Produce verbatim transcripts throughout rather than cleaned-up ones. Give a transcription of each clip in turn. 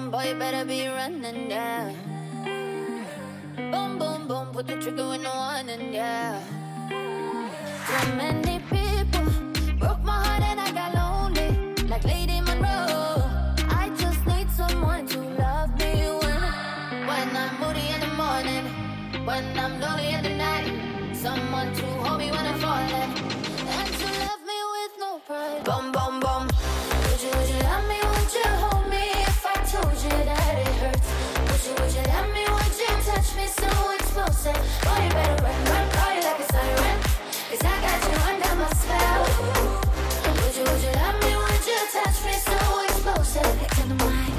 boom, boy, you better be running, yeah. Boom, boom, boom, put the trigger when no one in, yeah. Too many people broke my heart and I got lonely, like Lady Monroe. I just need someone to love me when, when I'm moody in the morning, when I'm lonely in the night. Someone to hold me when I'm falling, and to love me with no pride. Boom, boom, boom. Would you, would you love me? Would you hold me if I told you that it hurts? Would you, would you love me? Would you touch me so explosive? Boy, you better run, run, party like a siren, 'cause I got you under my spell. Would you, would you love me? Would you touch me so explosive? It's in the mind.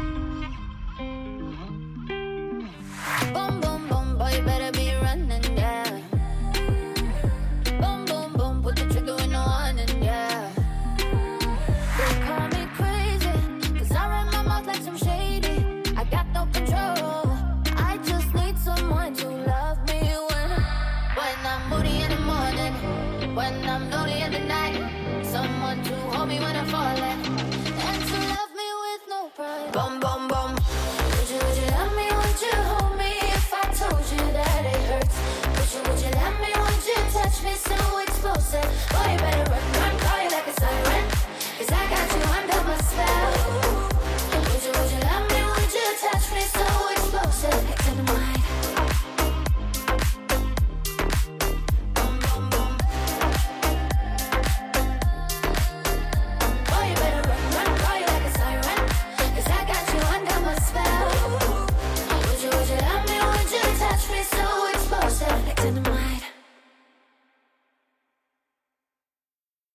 Boom, boom, boom, boy, you better be running, yeah. Boom, boom, boom, put the trigger when no one in, yeah. They call me crazy, 'cause I run my mouth like some shady. I got no control, I just need someone to love me when, when I'm moody in the morning, when I'm lonely in the night. Someone to hold me when I'm falling,